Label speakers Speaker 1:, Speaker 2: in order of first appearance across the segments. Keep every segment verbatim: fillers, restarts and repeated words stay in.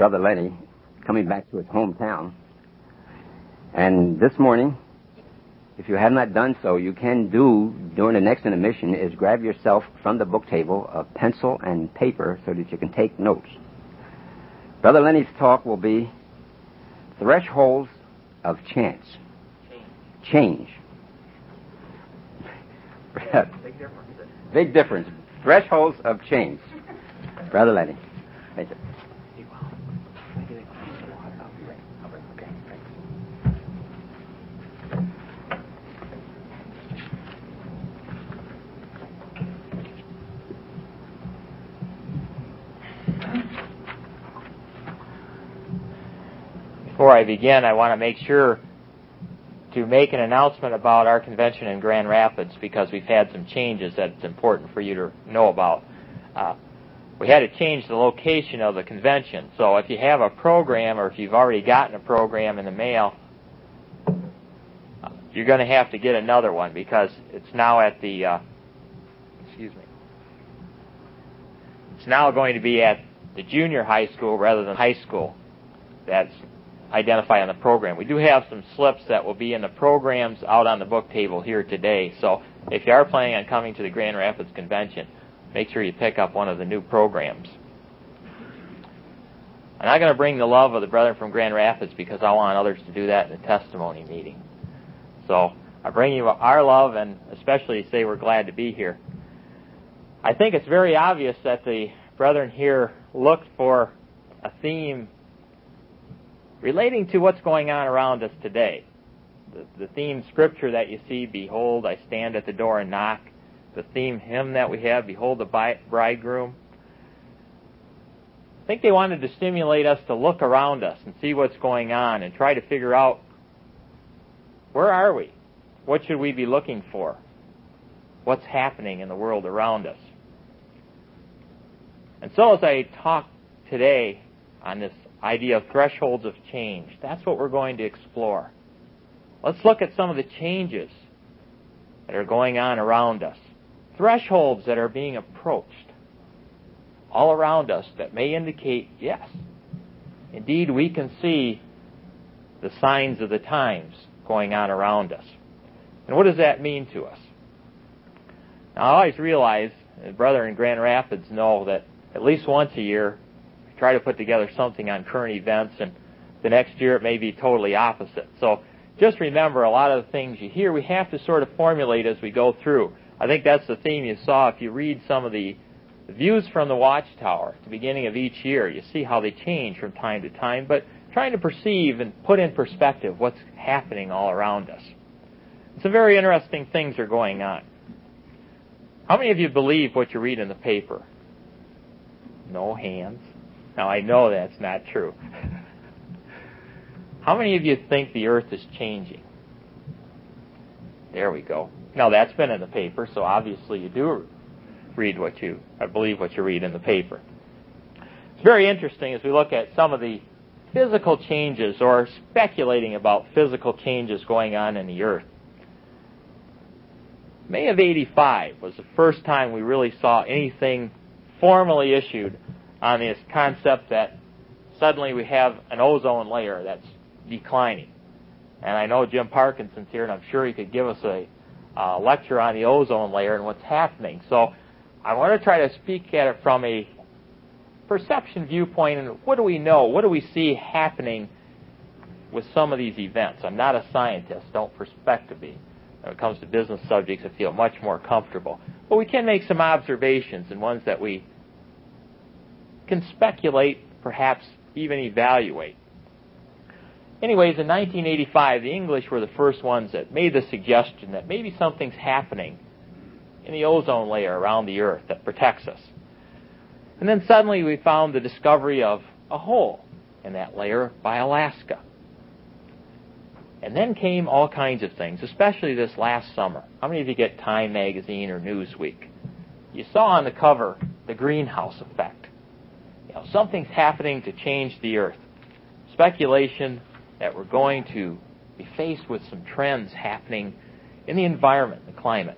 Speaker 1: Brother Lenny coming back to his hometown. And this morning, if you have not done so, you can do during the next intermission is grab yourself from the book table a pencil and paper so that you can take notes. Brother Lenny's talk will be Thresholds of Chance. Change. Big difference. Big difference. Thresholds of change. Brother Lenny. Thank you.
Speaker 2: Before I begin, I want to make sure to make an announcement about our convention in Grand Rapids because we've had some changes that it's important for you to know about. Uh, we had to change the location of the convention. So if you have a program or if you've already gotten a program in the mail, uh, you're going to have to get another one because it's now at the, uh, excuse me, it's now going to be at the junior high school rather than high school. That's identified on the program. We do have some slips that will be in the programs out on the book table here today. So if you are planning on coming to the Grand Rapids Convention, make sure you pick up one of the new programs. I'm not going to bring the love of the brethren from Grand Rapids because I want others to do that in the testimony meeting. So I bring you our love and especially say we're glad to be here. I think it's very obvious that the brethren here looked for a theme relating to what's going on around us today. The, the theme scripture that you see, behold, I stand at the door and knock. The theme hymn that we have, behold the bridegroom. I think they wanted to stimulate us to look around us and see what's going on and try to figure out, where are we? What should we be looking for? What's happening in the world around us? And so as I talk today on this idea of thresholds of change, that's what we're going to explore. Let's look at some of the changes that are going on around us. Thresholds that are being approached all around us that may indicate, yes, indeed we can see the signs of the times going on around us. And what does that mean to us? Now, I always realize, and brother in Grand Rapids know that at least once a year try to put together something on current events, and the next year it may be totally opposite. So just remember, a lot of the things you hear, we have to sort of formulate as we go through. I think that's the theme you saw if you read some of the views from the watchtower at the beginning of each year. You see how they change from time to time, but trying to perceive and put in perspective what's happening all around us. Some very interesting things are going on. How many of you believe what you read in the paper? No hands. Now, I know that's not true. How many of you think the earth is changing? There we go. Now, that's been in the paper, so obviously you do read what you, I believe what you read in the paper. It's very interesting as we look at some of the physical changes or speculating about physical changes going on in the earth. May of eighty-five was the first time we really saw anything formally issued on this concept that suddenly we have an ozone layer that's declining. And I know Jim Parkinson's here, and I'm sure he could give us a uh, lecture on the ozone layer and what's happening. So I want to try to speak at it from a perception viewpoint, and what do we know? What do we see happening with some of these events? I'm not a scientist, don't expect to be. When it comes to business subjects, I feel much more comfortable. But we can make some observations, and ones that we can speculate, perhaps even evaluate. Anyways, in nineteen eighty-five, the English were the first ones that made the suggestion that maybe something's happening in the ozone layer around the earth that protects us. And then suddenly we found the discovery of a hole in that layer by Alaska. And then came all kinds of things, especially this last summer. How many of you get Time magazine or Newsweek? You saw on the cover the greenhouse effect. You know, something's happening to change the earth. Speculation that we're going to be faced with some trends happening in the environment, the climate.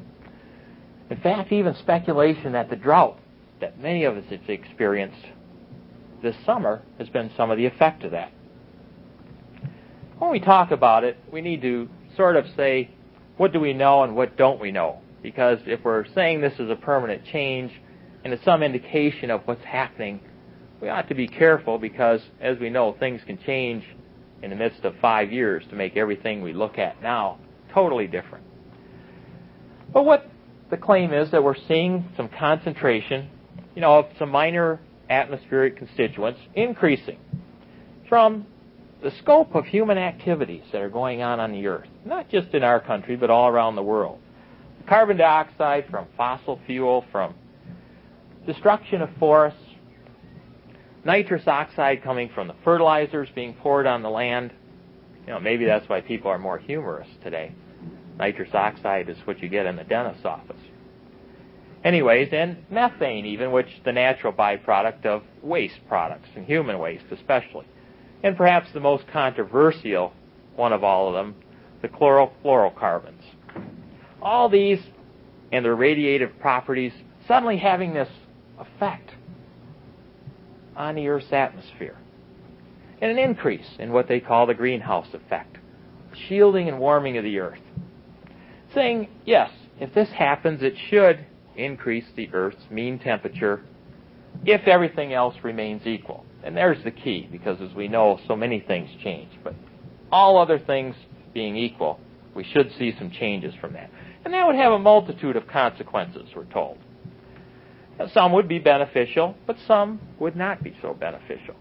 Speaker 2: In fact, even speculation that the drought that many of us have experienced this summer has been some of the effect of that. When we talk about it, we need to sort of say, what do we know and what don't we know? Because if we're saying this is a permanent change and it's some indication of what's happening, we ought to be careful because, as we know, things can change in the midst of five years to make everything we look at now totally different. But what the claim is that we're seeing some concentration, you know, of some minor atmospheric constituents increasing from the scope of human activities that are going on on the Earth, not just in our country, but all around the world. Carbon dioxide from fossil fuel, from destruction of forests, nitrous oxide coming from the fertilizers being poured on the land. You know, maybe that's why people are more humorous today. Nitrous oxide is what you get in the dentist's office. Anyways, and methane even, which is the natural byproduct of waste products, and human waste especially. And perhaps the most controversial one of all of them, the chlorofluorocarbons. All these and their radiative properties suddenly having this effect on the Earth's atmosphere. And an increase in what they call the greenhouse effect, shielding and warming of the Earth. Saying, yes, if this happens, it should increase the Earth's mean temperature if everything else remains equal. And there's the key, because as we know, so many things change. But all other things being equal, we should see some changes from that. And that would have a multitude of consequences, we're told. Now, some would be beneficial, but some would not be so beneficial.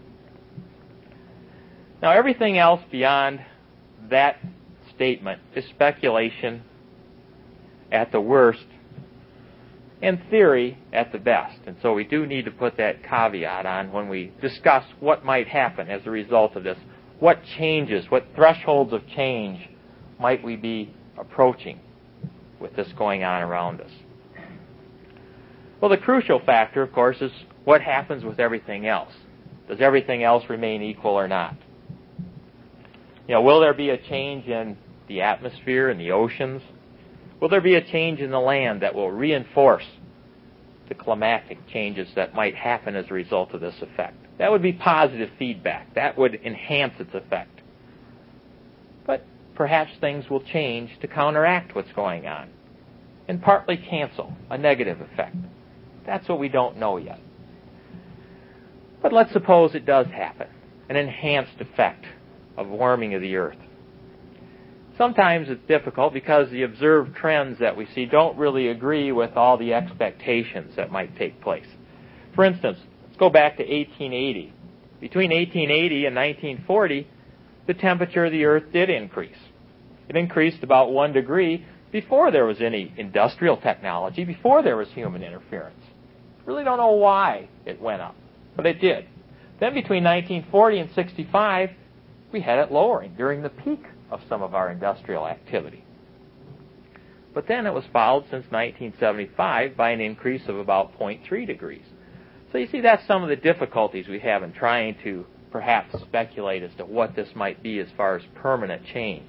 Speaker 2: Now, everything else beyond that statement is speculation at the worst and theory at the best. And so we do need to put that caveat on when we discuss what might happen as a result of this. What changes, what thresholds of change might we be approaching with this going on around us? Well, the crucial factor, of course, is what happens with everything else. Does everything else remain equal or not? You know, will there be a change in the atmosphere and the oceans? Will there be a change in the land that will reinforce the climatic changes that might happen as a result of this effect? That would be positive feedback. That would enhance its effect. But perhaps things will change to counteract what's going on and partly cancel a negative effect. That's what we don't know yet. But let's suppose it does happen, an enhanced effect of warming of the Earth. Sometimes it's difficult because the observed trends that we see don't really agree with all the expectations that might take place. For instance, let's go back to eighteen eighty. Between eighteen eighty and nineteen forty, the temperature of the Earth did increase. It increased about one degree before there was any industrial technology, before there was human interference. Really don't know why it went up, but it did. Then between nineteen forty and sixty-five, we had it lowering during the peak of some of our industrial activity. But then it was followed since nineteen seventy-five by an increase of about zero point three degrees. So you see, that's some of the difficulties we have in trying to perhaps speculate as to what this might be as far as permanent change.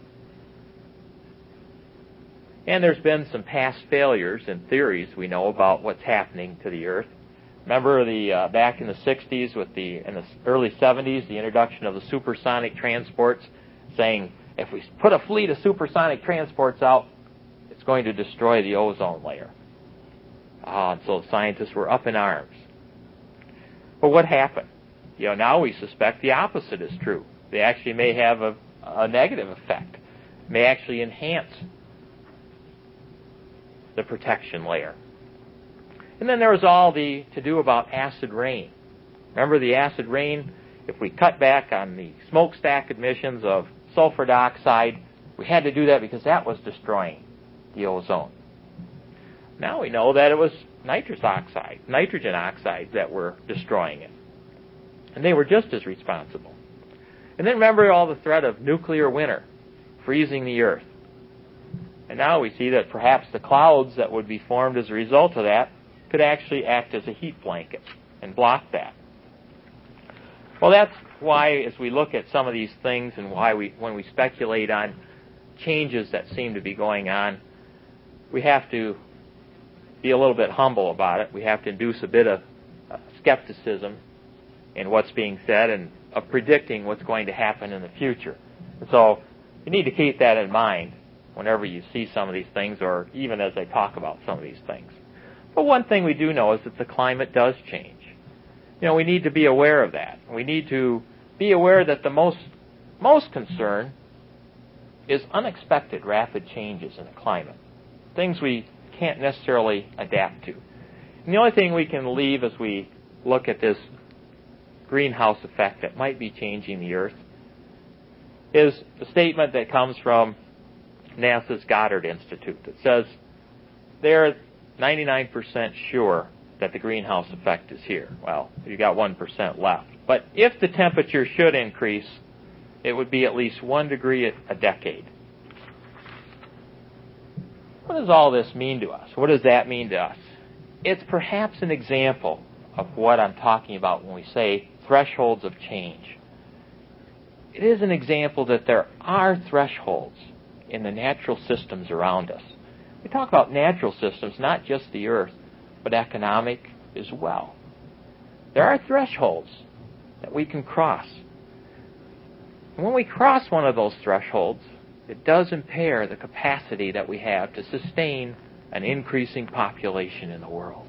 Speaker 2: And there's been some past failures and theories we know about what's happening to the Earth. Remember the uh, back in the sixties, with the in the early seventies, the introduction of the supersonic transports, saying if we put a fleet of supersonic transports out, it's going to destroy the ozone layer. Ah, and so scientists were up in arms. But what happened? You know, now we suspect the opposite is true. They actually may have a, a negative effect, may actually enhance the protection layer. And then there was all the to-do about acid rain. Remember the acid rain? If we cut back on the smokestack emissions of sulfur dioxide, we had to do that because that was destroying the ozone. Now we know that it was nitrous oxide, nitrogen oxides that were destroying it. And they were just as responsible. And then remember all the threat of nuclear winter, freezing the Earth. And now we see that perhaps the clouds that would be formed as a result of that could actually act as a heat blanket and block that. Well, that's why, as we look at some of these things and why we, when we speculate on changes that seem to be going on, we have to be a little bit humble about it. We have to induce a bit of uh, skepticism in what's being said and of predicting what's going to happen in the future. And so you need to keep that in mind whenever you see some of these things, or even as I talk about some of these things. But one thing we do know is that the climate does change. You know, we need to be aware of that. We need to be aware that the most most concern is unexpected rapid changes in the climate, things we can't necessarily adapt to. And the only thing we can leave as we look at this greenhouse effect that might be changing the Earth is a statement that comes from NASA's Goddard Institute that says they're ninety-nine percent sure that the greenhouse effect is here. Well, you've got one percent left. But if the temperature should increase, it would be at least one degree a decade. What does all this mean to us? What does that mean to us? It's perhaps an example of what I'm talking about when we say thresholds of change. It is an example that there are thresholds in the natural systems around us. We talk about natural systems, not just the Earth, but economic as well. There are thresholds that we can cross. And when we cross one of those thresholds, it does impair the capacity that we have to sustain an increasing population in the world.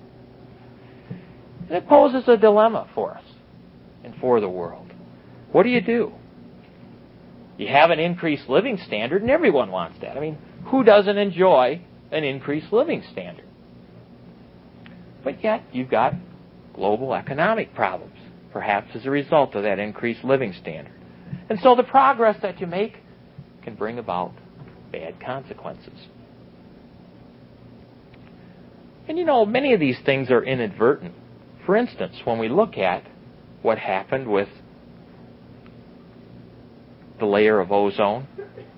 Speaker 2: And it poses a dilemma for us and for the world. What do you do? You have an increased living standard, and everyone wants that. I mean, who doesn't enjoy an increased living standard? But yet, you've got global economic problems, perhaps as a result of that increased living standard. And so the progress that you make can bring about bad consequences. And you know, many of these things are inadvertent. For instance, when we look at what happened with the layer of ozone,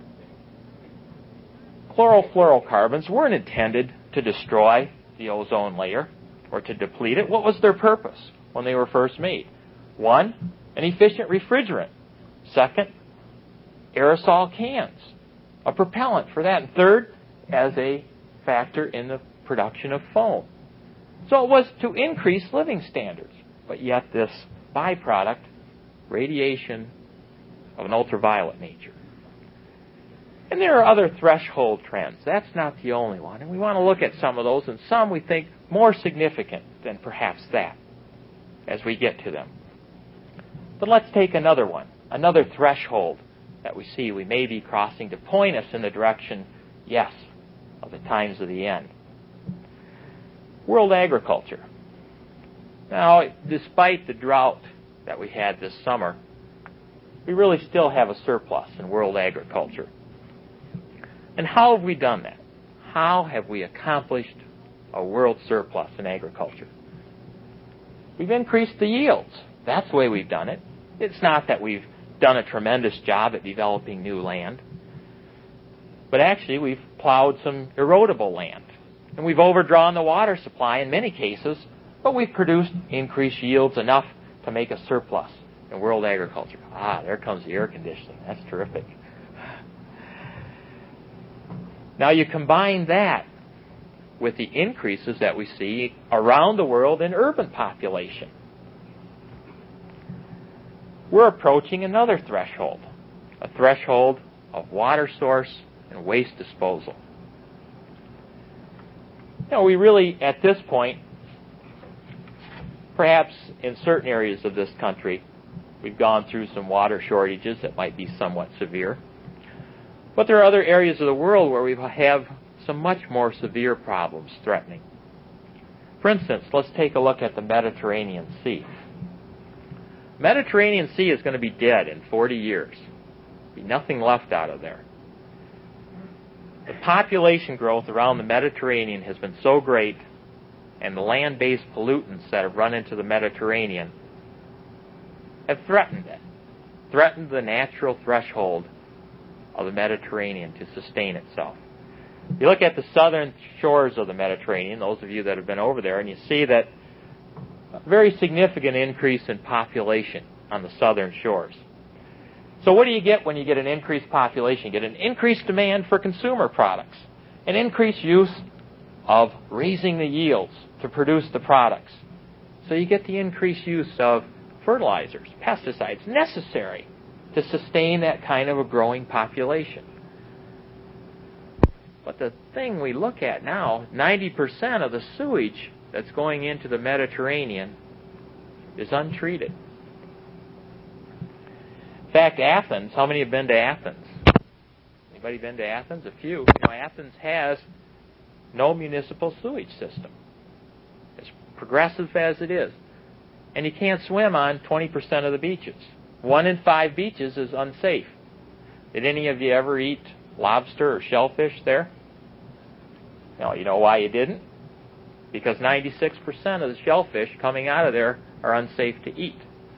Speaker 2: chlorofluorocarbons weren't intended to destroy the ozone layer or to deplete it. What was their purpose when they were first made? One, an efficient refrigerant. Second, aerosol cans, a propellant for that. And third, as a factor in the production of foam. So it was to increase living standards. But yet this byproduct, radiation of an ultraviolet nature. And there are other threshold trends. That's not the only one. And we want to look at some of those, and some we think more significant than perhaps that as we get to them. But let's take another one, another threshold that we see we may be crossing to point us in the direction, yes, of the times of the end. World agriculture. Now, despite the drought that we had this summer, we really still have a surplus in world agriculture. And how have we done that? How have we accomplished a world surplus in agriculture? We've increased the yields. That's the way we've done it. It's not that we've done a tremendous job at developing new land, but actually we've plowed some erodible land. And we've overdrawn the water supply in many cases, but we've produced increased yields enough to make a surplus in world agriculture. Ah, there comes the air conditioning. That's terrific. Now you combine that with the increases that we see around the world in urban population. We're approaching another threshold, a threshold of water source and waste disposal. You know, we really, at this point, perhaps in certain areas of this country, we've gone through some water shortages that might be somewhat severe. But there are other areas of the world where we have some much more severe problems threatening. For instance, let's take a look at the Mediterranean Sea. Mediterranean Sea is going to be dead in forty years. There'll be nothing left out of there. The population growth around the Mediterranean has been so great, and the land-based pollutants that have run into the Mediterranean have threatened it, threatened the natural threshold of the Mediterranean to sustain itself. You look at the southern shores of the Mediterranean, those of you that have been over there, and you see that a very significant increase in population on the southern shores. So what do you get when you get an increased population? You get an increased demand for consumer products, an increased use of raising the yields to produce the products. So you get the increased use of fertilizers, pesticides necessary to sustain that kind of a growing population. But the thing we look at now, ninety percent of the sewage that's going into the Mediterranean is untreated. In fact, Athens, how many have been to Athens? Anybody been to Athens? A few. You know, Athens has no municipal sewage system. As progressive as it is. And you can't swim on twenty percent of the beaches. One in five beaches is unsafe. Did any of you ever eat lobster or shellfish there? No, you know why you didn't? Because ninety-six percent of the shellfish coming out of there are unsafe to eat.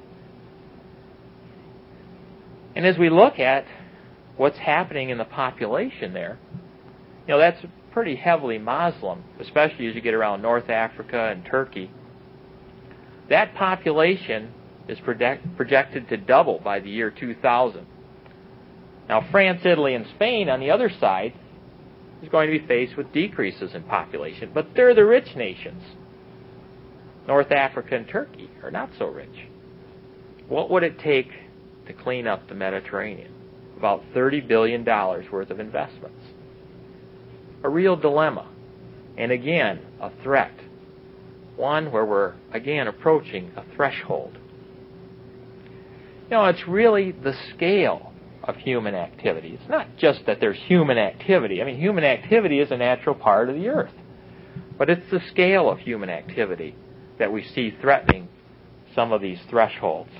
Speaker 2: And as we look at what's happening in the population there, you know, that's pretty heavily Muslim, especially as you get around North Africa and Turkey. That population is project, projected to double by the year two thousand. Now, France, Italy, and Spain, on the other side, is going to be faced with decreases in population, but they're the rich nations. North Africa and Turkey are not so rich. What would it take to clean up the Mediterranean? About thirty billion dollars worth of investments. A real dilemma. And again, a threat. One where we're, again, approaching a threshold. You know, it's really the scale of human activity. It's not just that there's human activity. I mean, human activity is a natural part of the earth. But it's the scale of human activity that we see threatening some of these thresholds.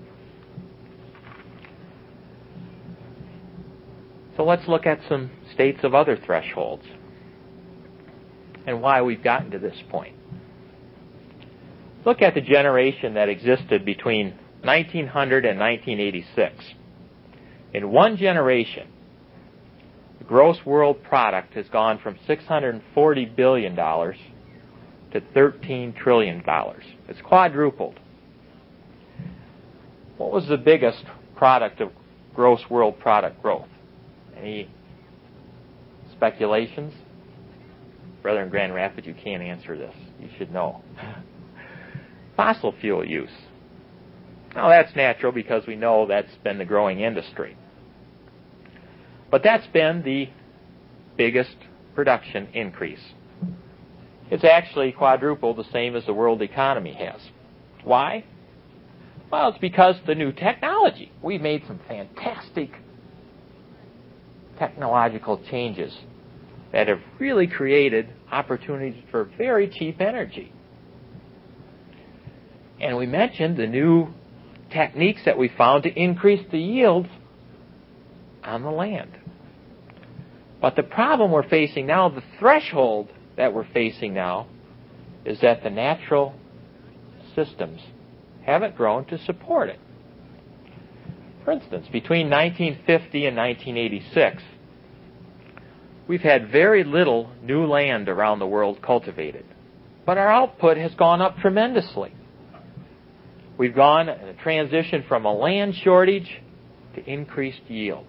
Speaker 2: So let's look at some states of other thresholds and why we've gotten to this point. Look at the generation that existed between nineteen hundred and nineteen eighty-six. In one generation, the gross world product has gone from six hundred forty billion dollars to thirteen trillion dollars. It's quadrupled. What was the biggest product of gross world product growth? Any speculations? Brother in Grand Rapids, you can't answer this. You should know. Fossil fuel use. Now, that's natural because we know that's been the growing industry. But that's been the biggest production increase. It's actually quadrupled the same as the world economy has. Why? Well, it's because of the new technology. We've made some fantastic technological changes that have really created opportunities for very cheap energy. And we mentioned the new techniques that we found to increase the yields on the land. But the problem we're facing now, the threshold that we're facing now, is that the natural systems haven't grown to support it. For instance, between nineteen fifty and nineteen eighty-six, we've had very little new land around the world cultivated. But our output has gone up tremendously. We've gone in a transition from a land shortage to increased yields.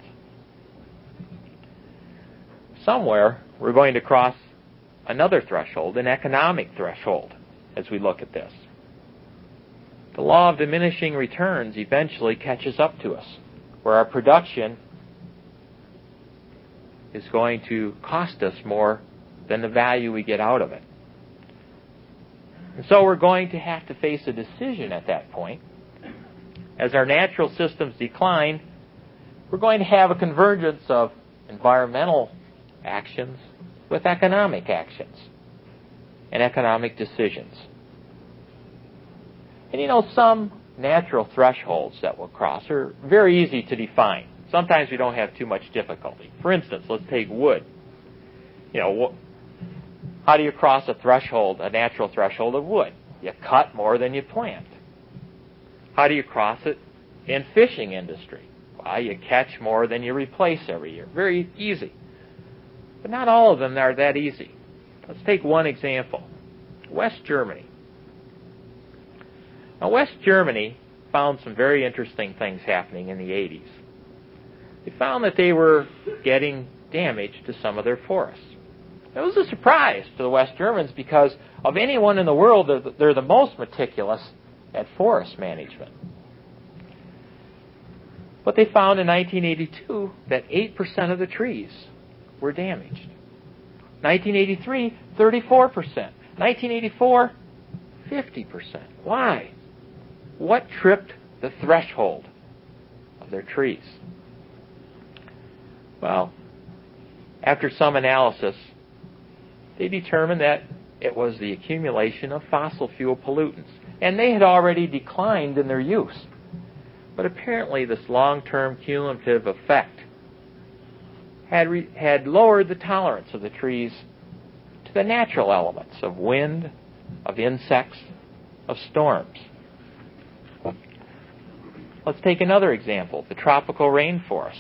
Speaker 2: Somewhere, we're going to cross another threshold, an economic threshold, as we look at this. The law of diminishing returns eventually catches up to us, where our production is going to cost us more than the value we get out of it. And so we're going to have to face a decision at that point. As our natural systems decline, we're going to have a convergence of environmental actions with economic actions and economic decisions. And you know, some natural thresholds that we'll cross are very easy to define. Sometimes we don't have too much difficulty. For instance, let's take wood. You know, how do you cross a threshold, a natural threshold of wood? You cut more than you plant. How do you cross it in fishing industry? Well, you catch more than you replace every year. Very easy. But not all of them are that easy. Let's take one example. West Germany. Now, West Germany found some very interesting things happening in the eighties. They found that they were getting damage to some of their forests. It was a surprise to the West Germans because of anyone in the world, they're the, they're the most meticulous at forest management. But they found in nineteen eighty-two that eight percent of the trees were damaged. nineteen eighty-three, thirty-four percent. nineteen eighty-four, fifty percent. Why? What tripped the threshold of their trees? Well, after some analysis, they determined that it was the accumulation of fossil fuel pollutants. And they had already declined in their use. But apparently this long-term cumulative effect had, re- had lowered the tolerance of the trees to the natural elements of wind, of insects, of storms. Let's take another example, the tropical rainforests.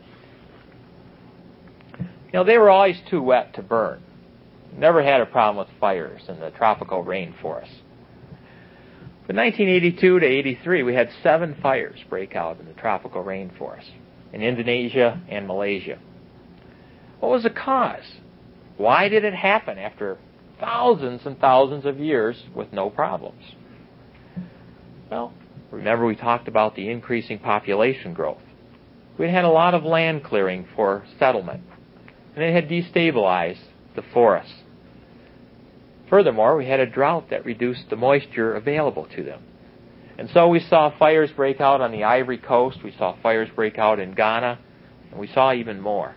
Speaker 2: You know, they were always too wet to burn. Never had a problem with fires in the tropical rainforests. From nineteen eighty-two to eighty-three, we had seven fires break out in the tropical rainforest in Indonesia and Malaysia. What was the cause? Why did it happen after thousands and thousands of years with no problems? Well, remember we talked about the increasing population growth. We had a lot of land clearing for settlement, and it had destabilized the forests. Furthermore, we had a drought that reduced the moisture available to them. And so we saw fires break out on the Ivory Coast, we saw fires break out in Ghana, and we saw even more.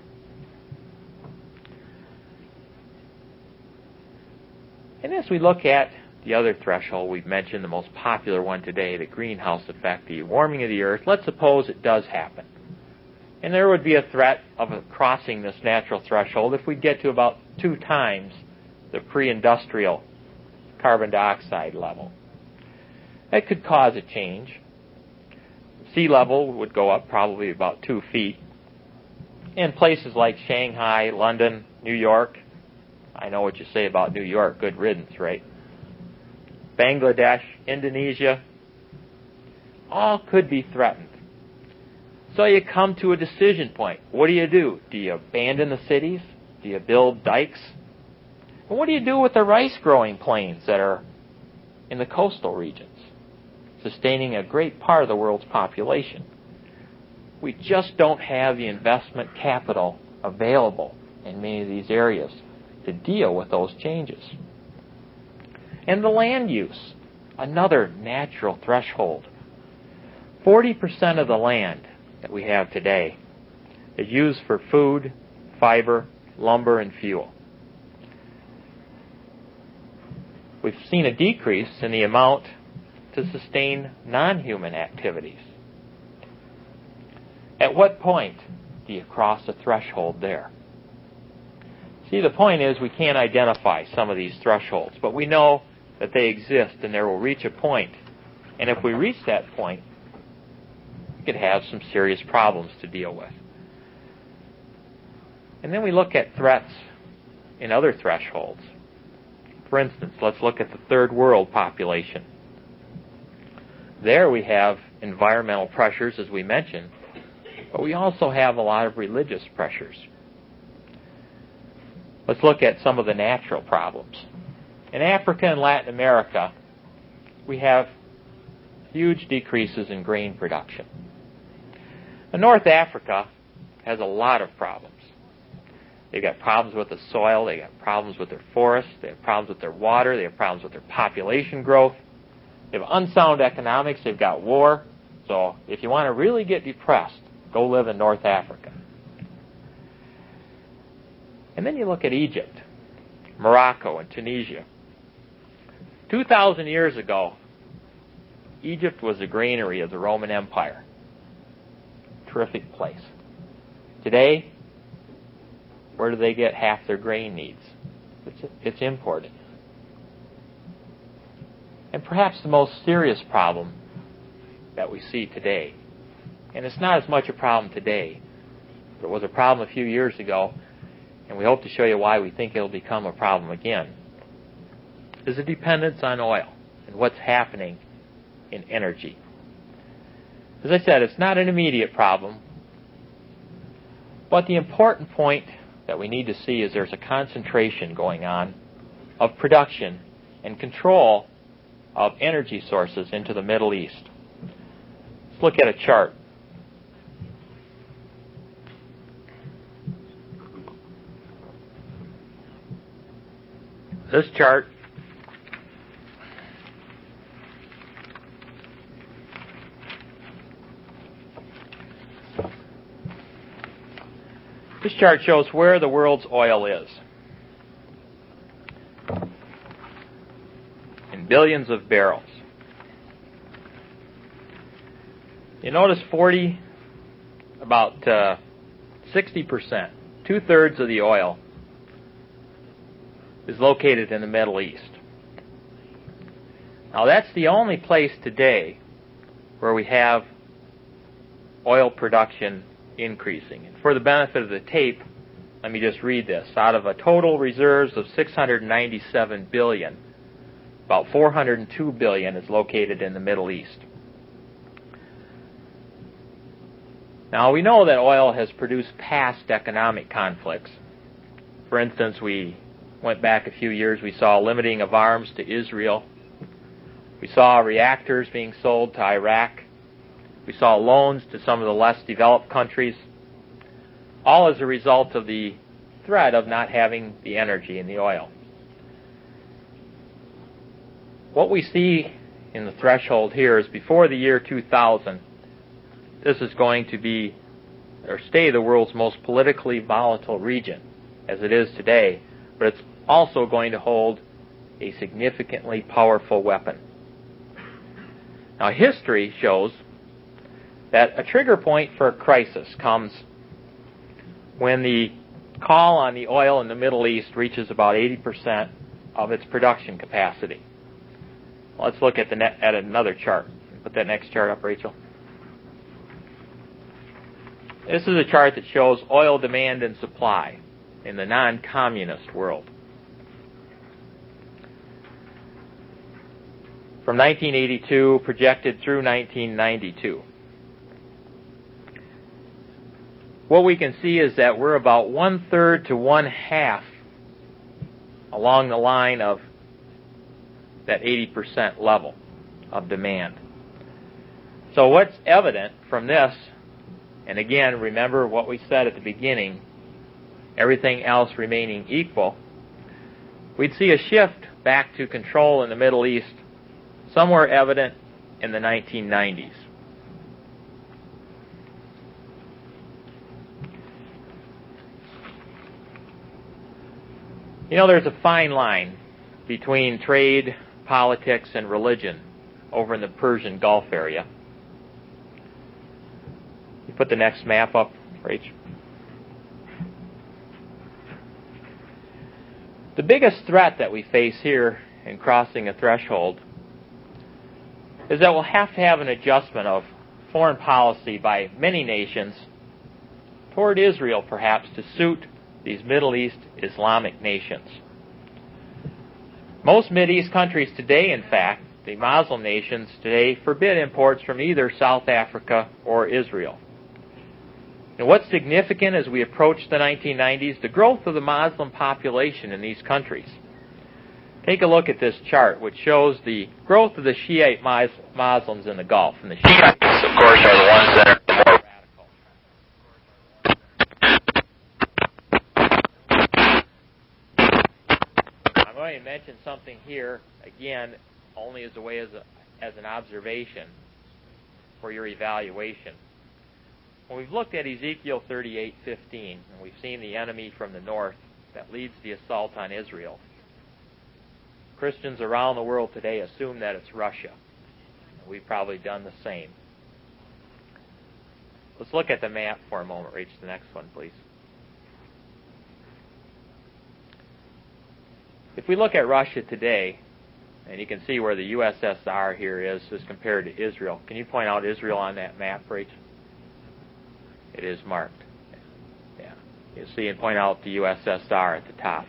Speaker 2: And as we look at the other threshold we've mentioned, the most popular one today, the greenhouse effect, the warming of the earth, let's suppose it does happen. And there would be a threat of crossing this natural threshold if we get to about two times the pre-industrial carbon dioxide level. That could cause a change. Sea level would go up probably about two feet. In places like Shanghai, London, New York, I know what you say about New York, good riddance, right? Bangladesh, Indonesia, all could be threatened. So you come to a decision point. What do you do? Do you abandon the cities? Do you build dikes? And what do you do with the rice-growing plains that are in the coastal regions, sustaining a great part of the world's population? We just don't have the investment capital available in many of these areas to deal with those changes. And the land use, another natural threshold. forty percent of the land that we have today is used for food, fiber, lumber, and fuel. We've seen a decrease in the amount to sustain non-human activities. At what point do you cross a threshold there? See, the point is we can't identify some of these thresholds, but we know that they exist and there will reach a point. And if we reach that point, we could have some serious problems to deal with. And then we look at threats in other thresholds. For instance, let's look at the third world population. There we have environmental pressures, as we mentioned, but we also have a lot of religious pressures. Let's look at some of the natural problems. In Africa and Latin America, we have huge decreases in grain production. And North Africa has a lot of problems. They've got problems with the soil, they've got problems with their forests, they have problems with their water, they have problems with their population growth, they have unsound economics, they've got war. So if you want to really get depressed, go live in North Africa. And then you look at Egypt, Morocco, and Tunisia. two thousand years ago, Egypt was the granary of the Roman Empire. Terrific place. Today, where do they get half their grain needs? It's, it's imported. And perhaps the most serious problem that we see today, and it's not as much a problem today, but it was a problem a few years ago, and we hope to show you why we think it'll become a problem again, is the dependence on oil and what's happening in energy. As I said, it's not an immediate problem, but the important point that we need to see is there's a concentration going on of production and control of energy sources into the Middle East. Let's look at a chart. This chart This chart shows where the world's oil is in billions of barrels. You notice forty, about uh, sixty percent, two-thirds of the oil is located in the Middle East. Now that's the only place today where we have oil production increasing. And for the benefit of the tape, let me just read this. Out of a total reserves of six hundred ninety-seven billion, about four hundred two billion is located in the Middle East. Now we know that oil has produced past economic conflicts. For instance, we went back a few years, we saw limiting of arms to Israel. We saw reactors being sold to Iraq. We saw loans to some of the less developed countries, all as a result of the threat of not having the energy and the oil. What we see in the threshold here is before the year two thousand, this is going to be or stay the world's most politically volatile region, as it is today, but it's also going to hold a significantly powerful weapon. Now, history shows that a trigger point for a crisis comes when the call on the oil in the Middle East reaches about eighty percent of its production capacity. Let's look at the ne- at another chart. Put that next chart up, Rachel. This is a chart that shows oil demand and supply in the non-communist world. From nineteen eighty-two projected through nineteen ninety-two. What we can see is that we're about one-third to one-half along the line of that eighty percent level of demand. So what's evident from this, and again, remember what we said at the beginning, everything else remaining equal, we'd see a shift back to control in the Middle East somewhere evident in the nineteen nineties. You know, there's a fine line between trade, politics, and religion over in the Persian Gulf area. You put the next map up, Rach. The biggest threat that we face here in crossing a threshold is that we'll have to have an adjustment of foreign policy by many nations toward Israel, perhaps, to suit these Middle East Islamic nations. Most Mideast countries today, in fact, the Muslim nations today, forbid imports from either South Africa or Israel. And what's significant as we approach the nineteen nineties, the growth of the Muslim population in these countries. Take a look at this chart, which shows the growth of the Shiite Muslims in the Gulf. And the Shiites, of course, are the ones that are the more I'm going to mention something here, again, only as a way as, a, as an observation for your evaluation. When we've looked at Ezekiel thirty-eight fifteen, and we've seen the enemy from the north that leads the assault on Israel, Christians around the world today assume that it's Russia. And we've probably done the same. Let's look at the map for a moment. Reach the next one, please. If we look at Russia today, and you can see where the U S S R here is as compared to Israel. Can you point out Israel on that map, Rach? It is marked. Yeah. You see and point out the U S S R at the top,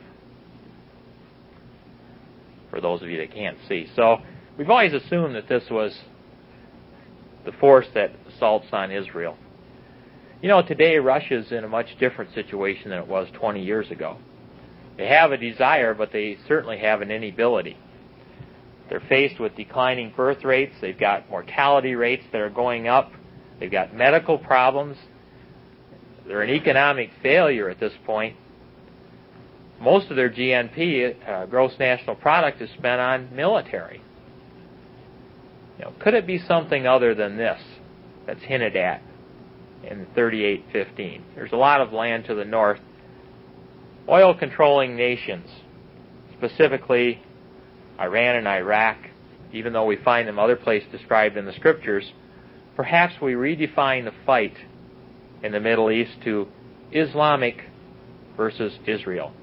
Speaker 2: for those of you that can't see. So we've always assumed that this was the force that assaults on Israel. You know, today Russia's in a much different situation than it was twenty years ago. They have a desire, but they certainly have an inability. They're faced with declining birth rates. They've got mortality rates that are going up. They've got medical problems. They're an economic failure at this point. most of their G N P, uh, gross national product, is spent on military. You know, could it be something other than this that's hinted at in thirty-eight fifteen? There's a lot of land to the north. Oil-controlling nations, specifically Iran and Iraq, even though we find them other places described in the Scriptures, perhaps we redefine the fight in the Middle East to Islamic versus Israel.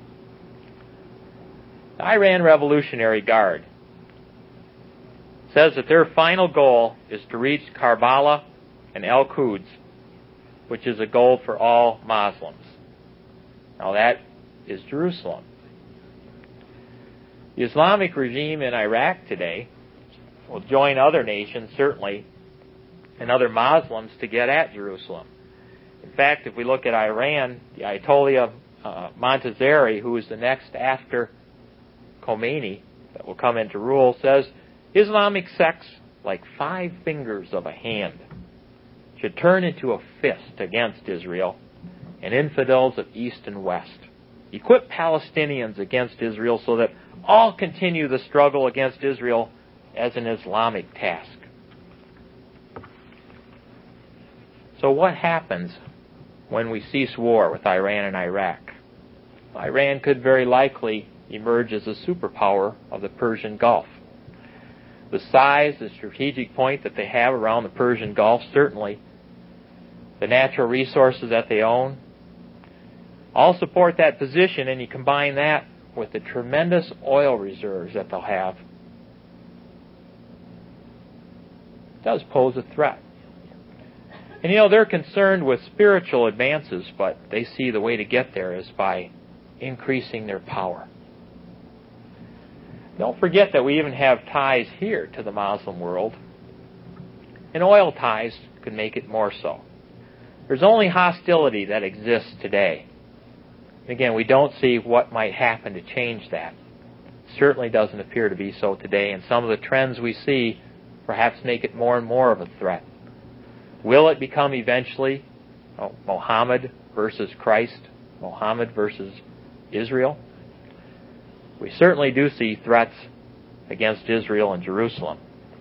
Speaker 2: The Iran Revolutionary Guard says that their final goal is to reach Karbala and Al-Quds, which is a goal for all Muslims. Now that is Jerusalem. The Islamic regime in Iraq today will join other nations, certainly, and other Muslims to get at Jerusalem. In fact, if we look at Iran, the Ayatollah uh, Montazeri, who is the next after Khomeini that will come into rule, says Islamic sects like five fingers of a hand should turn into a fist against Israel and infidels of east and west. Equip Palestinians against Israel so that all continue the struggle against Israel as an Islamic task. So what happens when we cease war with Iran and Iraq? Iran could very likely emerge as a superpower of the Persian Gulf. The size, the strategic point that they have around the Persian Gulf, certainly, the natural resources that they own, all support that position, and you combine that with the tremendous oil reserves that they'll have, it does pose a threat. And you know, they're concerned with spiritual advances, but they see the way to get there is by increasing their power. Don't forget that we even have ties here to the Muslim world, and oil ties could make it more so. There's only hostility that exists today. Again, we don't see what might happen to change that. It certainly doesn't appear to be so today, and some of the trends we see perhaps make it more and more of a threat. Will it become eventually oh, Muhammad versus Christ, Muhammad versus Israel? We certainly do see threats against Israel and Jerusalem.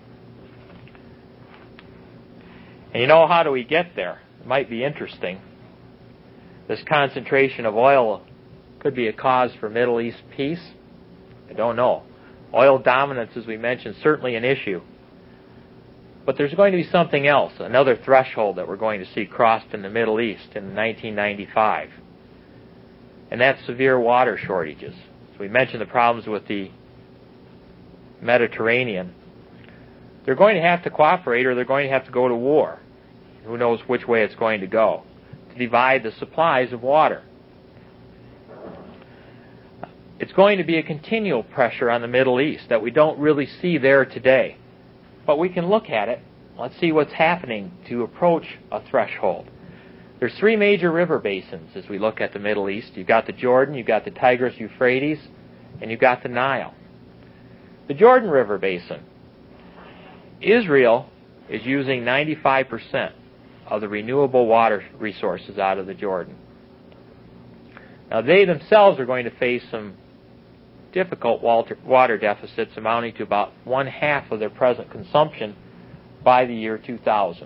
Speaker 2: And you know, how do we get there? It might be interesting. This concentration of oil could be a cause for Middle East peace. I don't know. Oil dominance, as we mentioned, certainly an issue. But there's going to be something else, another threshold that we're going to see crossed in the Middle East in nineteen ninety-five. And that's severe water shortages. So we mentioned the problems with the Mediterranean. They're going to have to cooperate, or they're going to have to go to war. Who knows which way it's going to go, to divide the supplies of water. It's going to be a continual pressure on the Middle East that we don't really see there today. But we can look at it. Let's see what's happening to approach a threshold. There's three major river basins as we look at the Middle East. You've got the Jordan, you've got the Tigris-Euphrates, and you've got the Nile. The Jordan River Basin. Israel is using ninety-five percent of the renewable water resources out of the Jordan. Now, they themselves are going to face some difficult water deficits amounting to about one half of their present consumption by the year two thousand.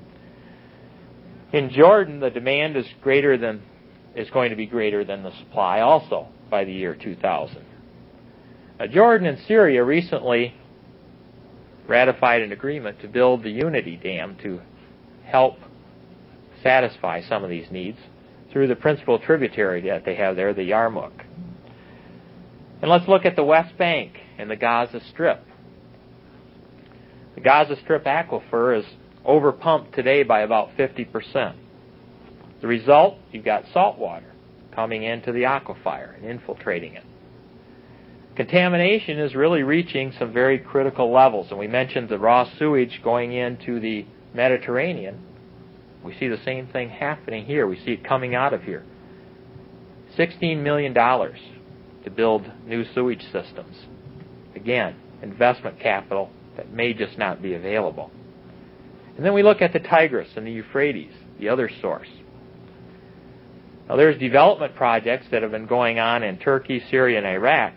Speaker 2: In Jordan, the demand is greater than is going to be greater than the supply also by the year two thousand. Now, Jordan and Syria recently ratified an agreement to build the Unity Dam to help satisfy some of these needs through the principal tributary that they have there, the Yarmouk. And let's look at the West Bank and the Gaza Strip. The Gaza Strip aquifer is overpumped today by about fifty percent. The result, you've got salt water coming into the aquifer and infiltrating it. Contamination is really reaching some very critical levels, and we mentioned the raw sewage going into the Mediterranean. We see the same thing happening here. We see it coming out of here. sixteen million dollars to build new sewage systems. Again, investment capital that may just not be available. And then we look at the Tigris and the Euphrates, the other source. Now, there's development projects that have been going on in Turkey, Syria, and Iraq.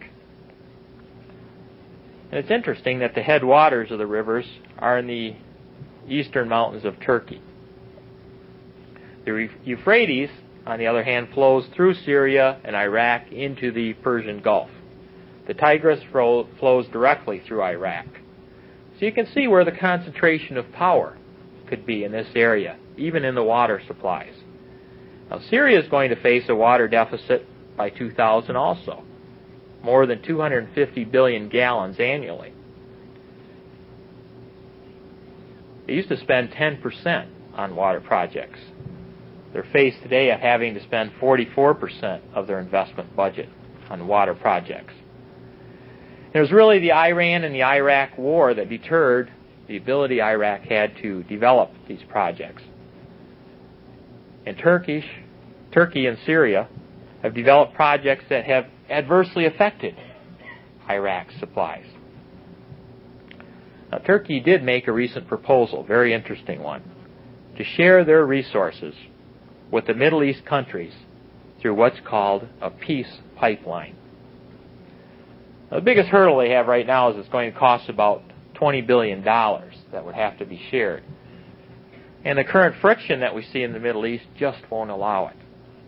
Speaker 2: And it's interesting that the headwaters of the rivers are in the eastern mountains of Turkey. The Euphrates, on the other hand, flows through Syria and Iraq into the Persian Gulf. The Tigris flows directly through Iraq. So you can see where the concentration of power could be in this area, even in the water supplies. Now, Syria is going to face a water deficit by two thousand also, more than two hundred fifty billion gallons annually. They used to spend ten percent on water projects. They're faced today of having to spend forty-four percent of their investment budget on water projects. It was really the Iran and the Iraq war that deterred the ability Iraq had to develop these projects. And Turkish, Turkey and Syria have developed projects that have adversely affected Iraq's supplies. Now, Turkey did make a recent proposal, very interesting one, to share their resources with the Middle East countries through what's called a peace pipeline. Now, the biggest hurdle they have right now is it's going to cost about twenty billion dollars that would have to be shared. And the current friction that we see in the Middle East just won't allow it.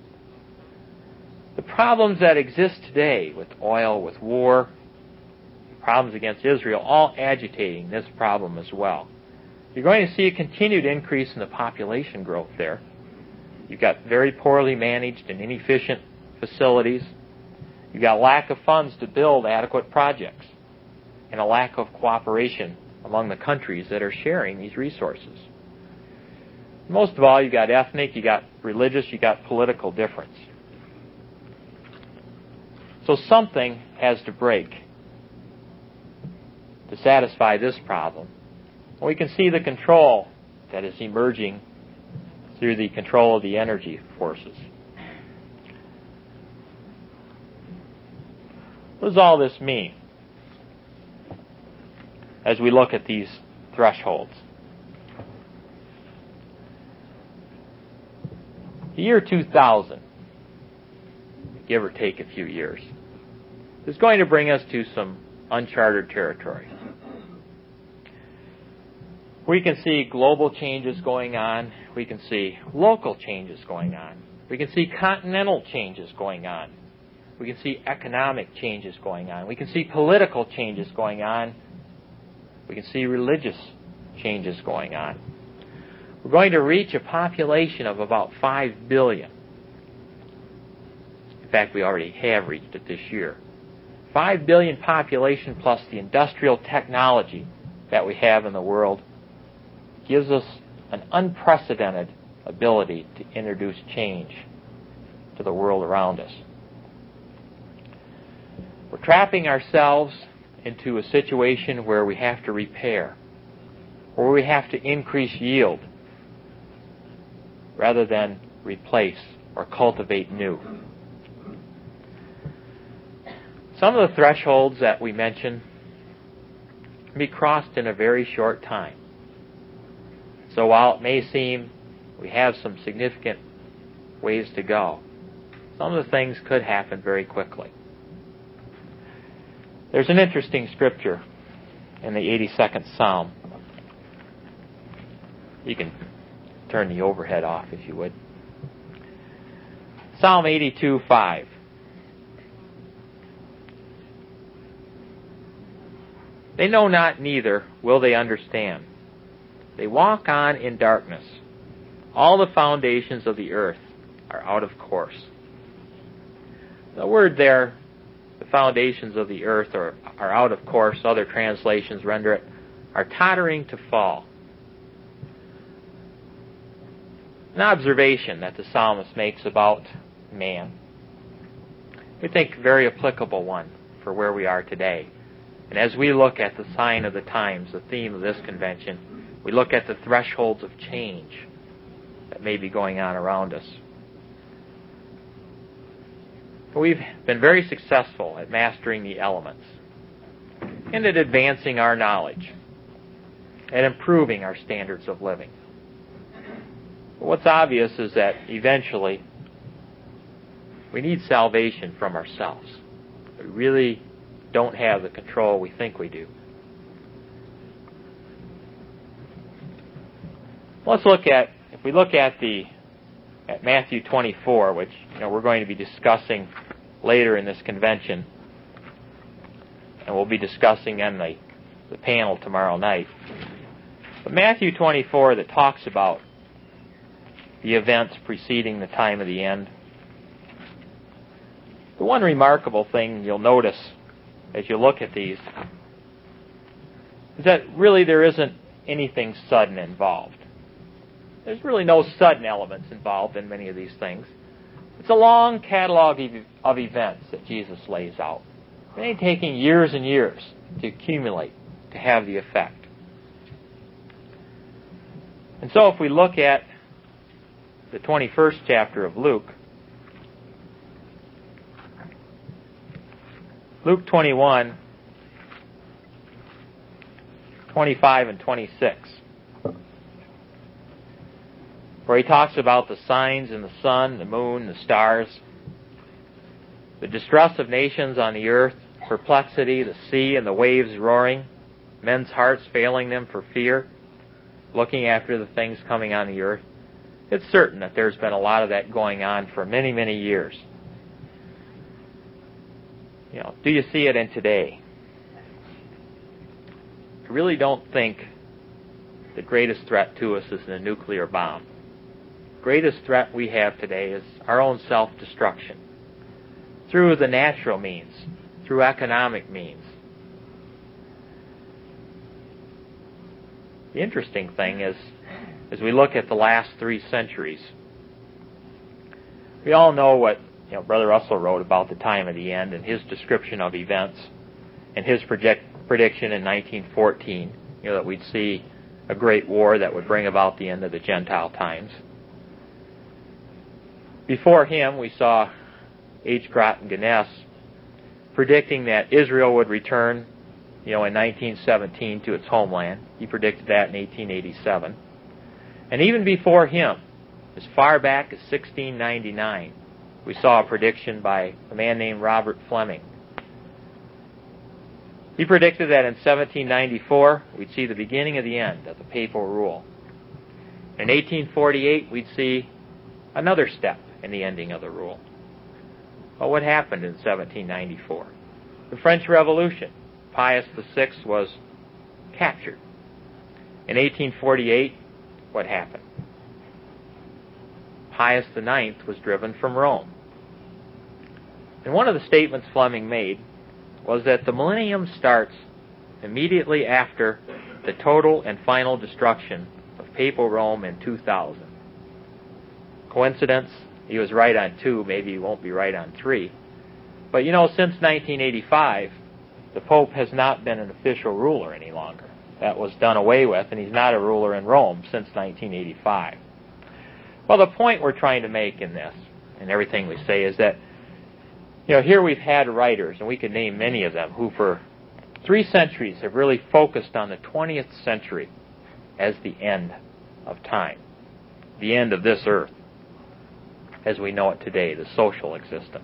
Speaker 2: The problems that exist today with oil, with war, problems against Israel, all agitating this problem as well. You're going to see a continued increase in the population growth there. You've got very poorly managed and inefficient facilities. You've got lack of funds to build adequate projects and a lack of cooperation among the countries that are sharing these resources. Most of all, you've got ethnic, you've got religious, you've got political difference. So something has to break to satisfy this problem. We can see the control that is emerging through the control of the energy forces. What does all this mean as we look at these thresholds? The year two thousand, give or take a few years, is going to bring us to some uncharted territory. We can see global changes going on. We can see local changes going on. We can see continental changes going on. We can see economic changes going on. We can see political changes going on. We can see religious changes going on. We're going to reach a population of about five billion. In fact, we already have reached it this year. five billion population plus the industrial technology that we have in the world gives us an unprecedented ability to introduce change to the world around us. We're trapping ourselves into a situation where we have to repair, where we have to increase yield rather than replace or cultivate new. Some of the thresholds that we mentioned can be crossed in a very short time. So while it may seem we have some significant ways to go, some of the things could happen very quickly. There's an interesting scripture in the eighty-second Psalm. You can turn the overhead off if you would. Psalm eighty-two five. They know not, neither will they understand. They walk on in darkness. All the foundations of the earth are out of course. The word there, the foundations of the earth are, are out of course. Other translations render it, are tottering to fall. An observation that the psalmist makes about man. We think a very applicable one for where we are today. And as we look at the sign of the times, the theme of this convention, we look at the thresholds of change that may be going on around us. We've been very successful at mastering the elements and at advancing our knowledge and improving our standards of living. But what's obvious is that eventually We need salvation from ourselves. We really don't have the control we think we do. Let's look at, if we look at the at Matthew twenty-four, which you know we're going to be discussing later in this convention, and we'll be discussing on the, the panel tomorrow night. But Matthew twenty-four, that talks about the events preceding the time of the end. The one remarkable thing you'll notice as you look at these is that really there isn't anything sudden involved. There's really no sudden elements involved in many of these things. It's a long catalog of events that Jesus lays out. It ain't taking years and years to accumulate, to have the effect. And so if we look at the twenty-first chapter of Luke, Luke twenty-one, twenty-five and twenty-six, where he talks about the signs in the sun, the moon, the stars, the distress of nations on the earth, perplexity, the sea and the waves roaring, men's hearts failing them for fear, looking after the things coming on the earth. It's certain that there's been a lot of that going on for many, many years. You know, do you see it in today? I really don't think the greatest threat to us is the nuclear bomb. The greatest threat we have today is our own self-destruction through the natural means, through economic means. The interesting thing is, as we look at the last three centuries, we all know what you know, Brother Russell wrote about the time of the end and his description of events and his project, prediction in nineteen fourteen, you know, that we'd see a great war that would bring about the end of the Gentile times. Before him, we saw H. Groton Ganes predicting that Israel would return, you know, in nineteen seventeen to its homeland. He predicted that in eighteen eighty-seven. And even before him, as far back as sixteen ninety-nine, we saw a prediction by a man named Robert Fleming. He predicted that in seventeen ninety-four, we'd see the beginning of the end of the papal rule. In eighteen forty-eight, we'd see another step in the ending of the rule. Well, what happened in seventeen ninety-four? The French Revolution. Pius the Sixth was captured. In eighteen forty-eight, what happened? Pius the Ninth was driven from Rome. And one of the statements Fleming made was that the millennium starts immediately after the total and final destruction of papal Rome in two thousand. Coincidence? He was right on two, maybe he won't be right on three. But you know, since nineteen eighty-five, the Pope has not been an official ruler any longer. That was done away with, and he's not a ruler in Rome since nineteen eighty-five. Well, the point we're trying to make in this, and everything we say, is that, you know, here we've had writers, and we could name many of them, who for three centuries have really focused on the twentieth century as the end of time, the end of this earth, as we know it today, the social existence.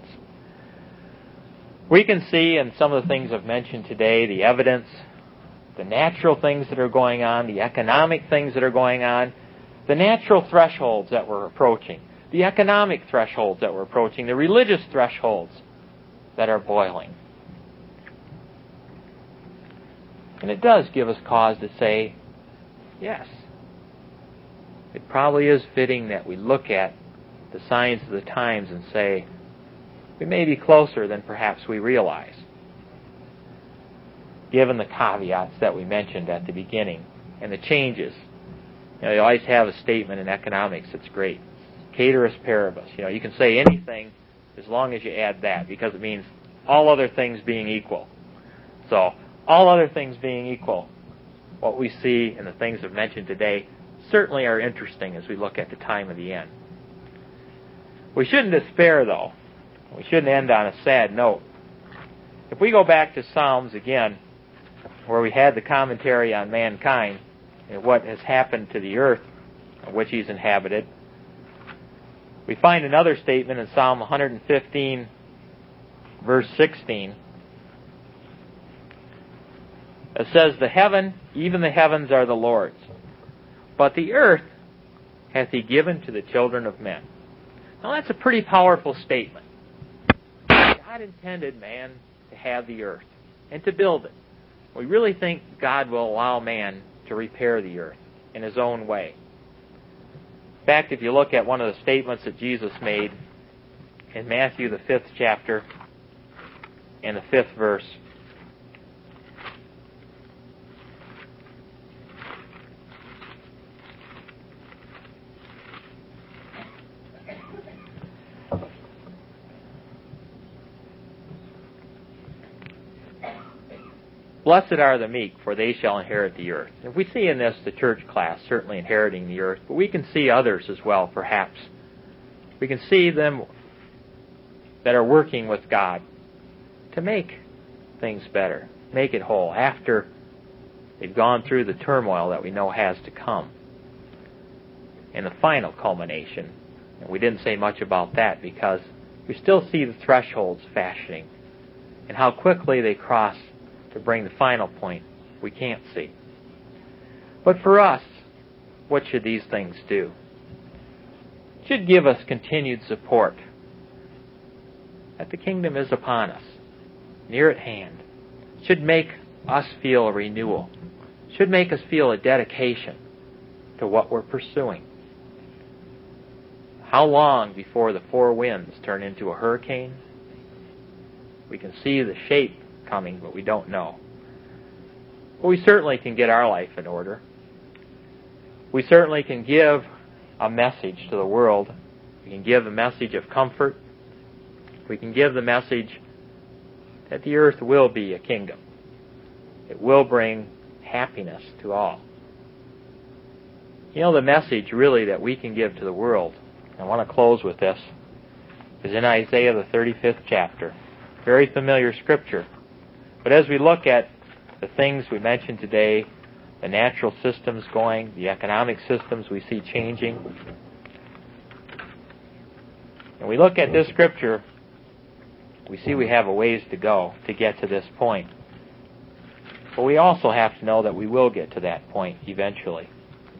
Speaker 2: We can see in some of the things I've mentioned today, the evidence, the natural things that are going on, the economic things that are going on, the natural thresholds that we're approaching, the economic thresholds that we're approaching, the religious thresholds that are boiling. And it does give us cause to say, yes, it probably is fitting that we look at the signs of the times and say, we may be closer than perhaps we realize, given the caveats that we mentioned at the beginning and the changes. You know, you always have a statement in economics that's great. Cateris paribus. You know, you can say anything as long as you add that, because it means all other things being equal. So, all other things being equal, what we see and the things I've mentioned today certainly are interesting as we look at the time of the end. We shouldn't despair, though. We shouldn't end on a sad note. If we go back to Psalms again, where we had the commentary on mankind and what has happened to the earth which he's inhabited, We find another statement in Psalm one fifteen, verse sixteen. It says, "The heaven, even the heavens, are the Lord's, but the earth hath He given to the children of men." Now that's a pretty powerful statement. God intended man to have the earth and to build it. We really think God will allow man to repair the earth in His own way. In fact, if you look at one of the statements that Jesus made in Matthew, the fifth chapter, and the fifth verse, "Blessed are the meek, for they shall inherit the earth." If we see in this the church class certainly inheriting the earth, but we can see others as well, perhaps. We can see them that are working with God to make things better, make it whole, after they've gone through the turmoil that we know has to come. And the final culmination, and we didn't say much about that because we still see the thresholds fashioning and how quickly they cross to bring the final point we can't see. But for us, what should these things do? It should give us continued support that the kingdom is upon us, near at hand. It should make us feel a renewal. It should make us feel a dedication to what we're pursuing. How long before the four winds turn into a hurricane? We can see the shape coming, but we don't know. But we certainly can get our life in order. We certainly can give a message to the world. We can give a message of comfort. We can give the message that the earth will be a kingdom. It will bring happiness to all. You know, the message really that we can give to the world, I want to close with this, is in Isaiah the thirty-fifth chapter. Very familiar scripture. But as we look at the things we mentioned today, the natural systems going, the economic systems we see changing, and we look at this scripture, we see we have a ways to go to get to this point. But we also have to know that we will get to that point eventually.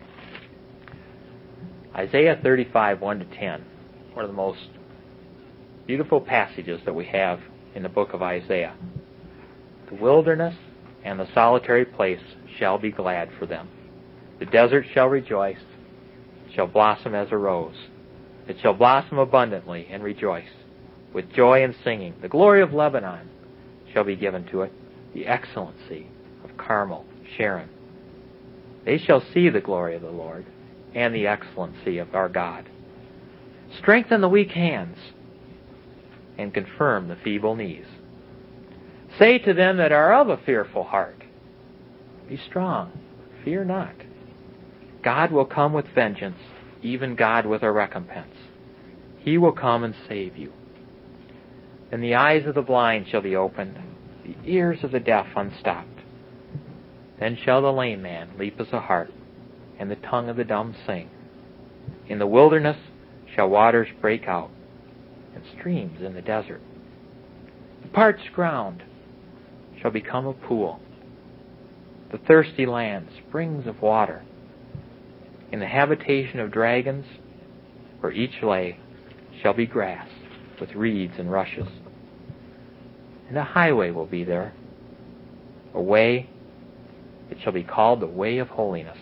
Speaker 2: Isaiah thirty-five, one to ten, one of the most beautiful passages that we have in the book of Isaiah. "The wilderness and the solitary place shall be glad for them. The desert shall rejoice, shall blossom as a rose. It shall blossom abundantly and rejoice, with joy and singing. The glory of Lebanon shall be given to it, the excellency of Carmel, Sharon. They shall see the glory of the Lord and the excellency of our God. Strengthen the weak hands and confirm the feeble knees. Say to them that are of a fearful heart, be strong, fear not. God will come with vengeance, even God with a recompense. He will come and save you. Then the eyes of the blind shall be opened, the ears of the deaf unstopped. Then shall the lame man leap as a hart, and the tongue of the dumb sing. In the wilderness shall waters break out, and streams in the desert. The parched ground shall become a pool, the thirsty land springs of water. In the habitation of dragons, where each lay, shall be grass with reeds and rushes. And a highway will be there, a way, it shall be called the way of holiness.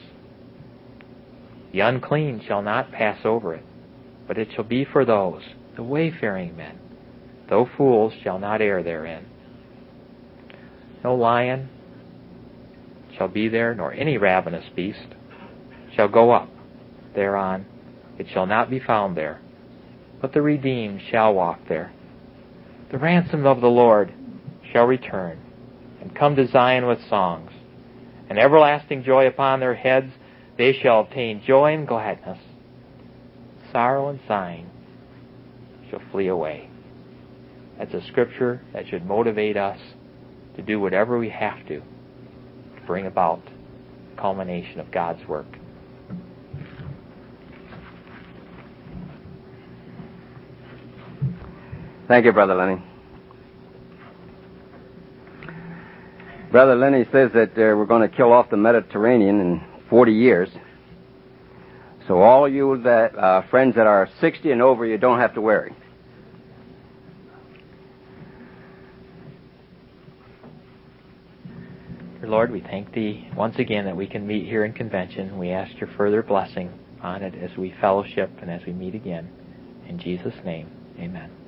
Speaker 2: The unclean shall not pass over it, but it shall be for those, the wayfaring men, though fools shall not err therein. No lion shall be there, nor any ravenous beast shall go up thereon. It shall not be found there, but the redeemed shall walk there. The ransomed of the Lord shall return, and come to Zion with songs, and everlasting joy upon their heads. They shall obtain joy and gladness. Sorrow and sighing shall flee away. That's a scripture that should motivate us to do whatever we have to to bring about the culmination of God's work.
Speaker 1: Thank you, Brother Lenny. Brother Lenny says that uh, we're going to kill off the Mediterranean in forty years. So all you that uh, friends that are sixty and over, you don't have to worry.
Speaker 2: Lord, we thank Thee once again that we can meet here in convention. We ask Your further blessing on it as we fellowship and as we meet again. In Jesus' name, amen.